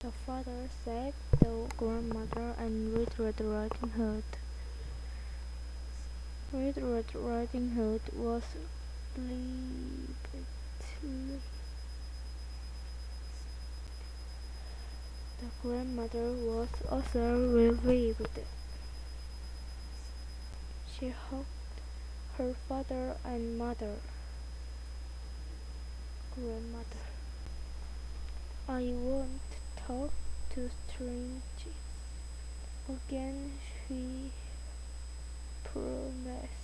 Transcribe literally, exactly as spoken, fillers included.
The father said the grandmother and Red Red Riding Hood. Red Red Riding Hood was relieved. The grandmother was also relieved. She hugged her father and mother. Grandmother, I won't talk to strangers again, she promised.